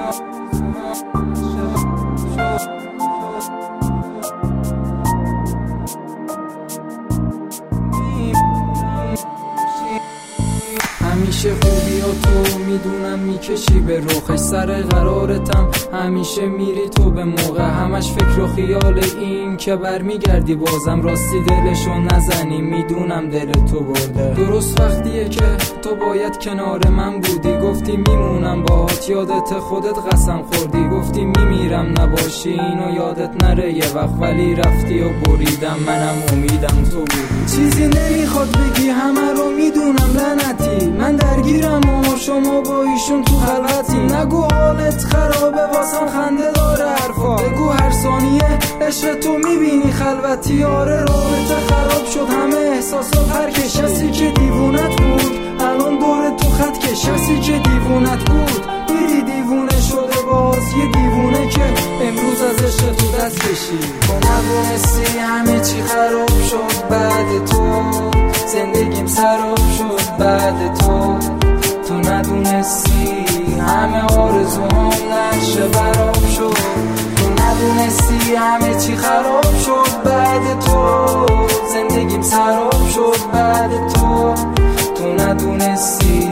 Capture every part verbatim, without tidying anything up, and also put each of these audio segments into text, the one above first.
همیشه خوبی و تو میدونم میکشی به روخش، سر قرارتم همیشه میری تو به موقع، همش فکر و خیال این که برمیگردی بازم، راستی دلشو نزنی میدونم دل تو برده. درست وقتیه که تو باید کنار من بودی، گفتی میمونم باهات یادت خودت قسم خوردی، گفتی میمیرم نباشی اینو یادت نره یه وقت، ولی رفتی و بریدم منم امیدم تو بودی. چیزی نمیخواد بگی همه رو میدونم لعنتی، من درگیرم و شما با ایشون تو خلوتی، نگو حالت خرابه واسم خنده داره حرفا، بگو هر ثانیه عشق تو میبینی خلوتی. آره رابطه خراب شد همه احساسات هر کش، کسی که دیوونت بود الان دور تو خط کش، کسی که دیوونت بود دیدی دیوونه شده باز یه دیوونه که امروز از عشق تو دست کشی. تو ندونستی همه چی خراب شد بعد تو، زندگیم سراب شد بعد تو، تو ندونستی همه آرزوهام نقشه براب شد، تو ندونستی همه چی خراب شد بعد تو، زندگیم سراب شد بعد تو، تو ندونستی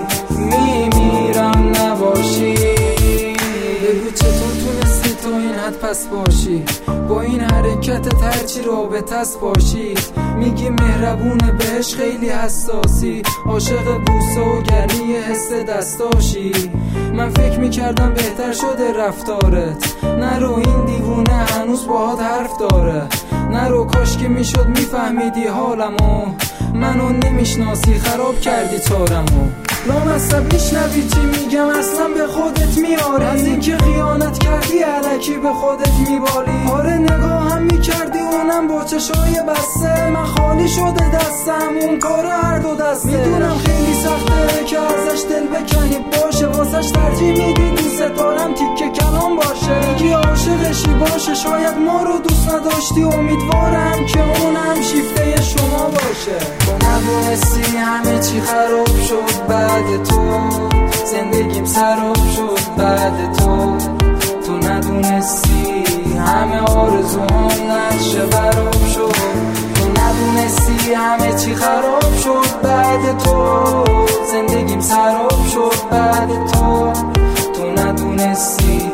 میمیرم نباشی. بگو چطور تونستی تو این حد پس باشی، با این حرکتت هرچی رابطه است باشید، میگی مهربونه بهش خیلی حساسی، عاشق بوسه و گرمی حس دستاشی، من فکر میکردم بهتر شده رفتارت، نرو این دیوونه هنوز باهات حرف داره، نرو کاش که میشد میفهمیدی حالمو، منو نمیشناسی خراب کردی تارمو، لامصب میشنوی چی میگم اصلا به خودت میاری، از اینکه خیانت کردی الکی به خودت میبالی. آره نگاه هم میکردی اونم با چشای بسته، من خالی شده دستم اون کار هر دو دسته، میدونم خیلی سخته که ازش دل بکنی باشه، واسش ترجیح میدی دوست دارم تیکه کلام باشه، میگی عاشقشی باشه شاید ما رو دوست نداشتی، امیدوارم که اونم شیفته شما باشه. تو ندونستی همه چی خراب شد بعد تو، زندگیم سراب شد بعد تو، تو ندونستی همه آرزوهام نقشه براب شد، تو ندونستی همه چی خراب شد بعد تو، زندگیم سراب شد بعد تو، تو ندونستی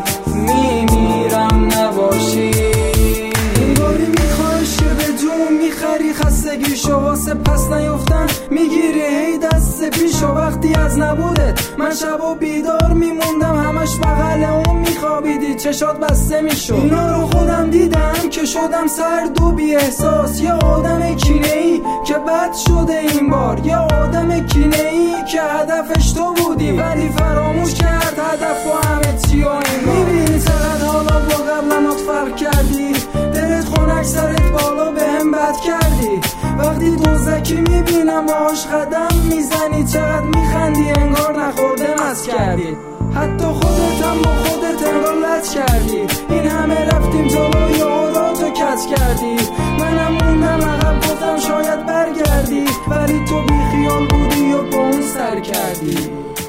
میمیرم نباشی. انگاری میخوایش که به جون میخری خستگیشو، واسه پس نیفتن میگیری هی دست پیشو، وقتی از نبودت من شب و بیدار میموندم، همش بغل اون میخوابیدی چشات بسته میشد، اینا رو خودم دیدم که شدم سرد و بی احساس، یه آدم کینه ای که بد شده این بار، یه آدم کینه ای که هدفش تو بودی ولی فراموش کرد هدف و همه چی و این میبینی چقدر حالا با قبلمات فرق کردی، دلت خونک سرت بالا به هم بد کردی، وقتی دوزکی میبینم باهاش قدم میزنی چقدر میخندی انگار نخورده مست کردی، حتی خودت هم با خودت انگار لج کردی، این همه رفتیم جلو یاراتو کج کردی، منم موندم عقب گفتم شاید برگردی، ولی تو بی خیال بودی و با اون سر کردی.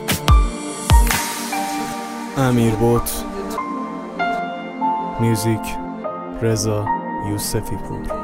امیر بوت، میوزیک رضا یوسفی پور.